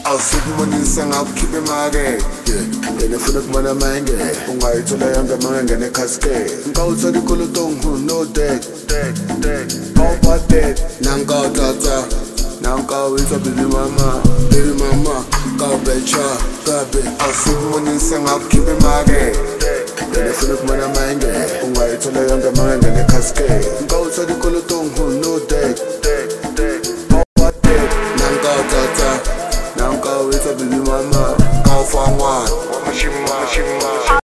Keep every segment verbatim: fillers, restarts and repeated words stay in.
awusukumonisa ngakukhipha imake yena funa kumana mange ungayithola yonke mange nekhaske ngawuthola ikoloto ngihu no dead dead dead over dead nanka tata nanka witsa baby mama baby mama kabecha kabe awusukumonisa ngakukhipha imake yena funa kumana mange ungayithola yonke mange nekhaske ngawuthola ikoloto ngihu no dead dead dead over dead nanka tata nanka witsa baby mama kawufangwana wamashima shima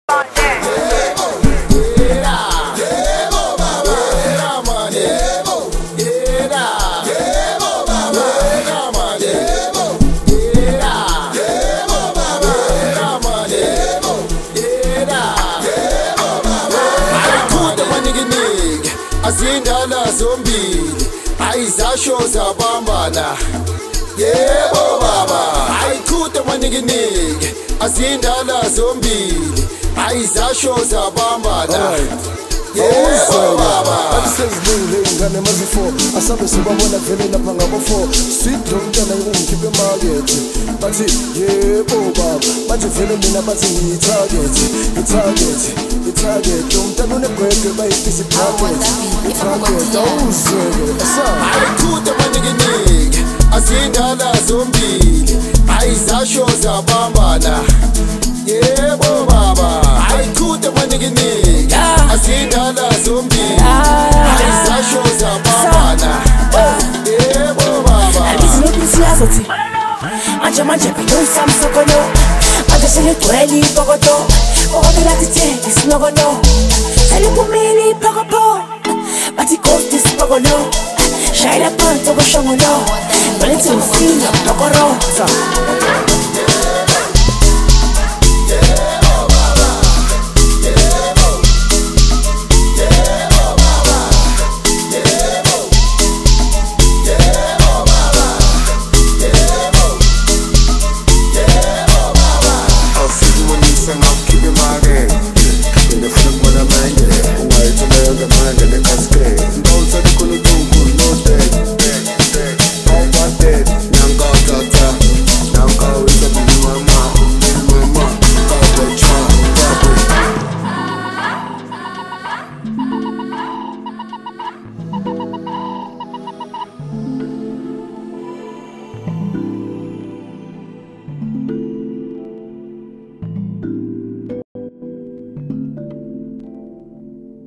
azindala zombili ayizasho zabambana yebo baba ayikhude manikiniki azindala zombili ayizasho zabambana yebo baba asezibuyile ingane mazifo asabe sibabona vele lapha ngabo four sweet domntana ungikhiphe market bathi yebo baba manje vele mina bathi ngiyi-target i-target i-target umntana unebheke bayifisa i-target i-target awuzweke ayikhude manikiniki azindala zombili ayizasho zabambana yebo baba ayikhude manikiniki azindala zombili ayizasho zabambana yebo baba alizinobisiyazothi manje manje phinoyisa msokono manje seligcwele ipokoto pokoto latithe isinokono seliphumile iphokopo bathi ghost isipokono shayela phansi okoshongono nolethi mfina nokorosa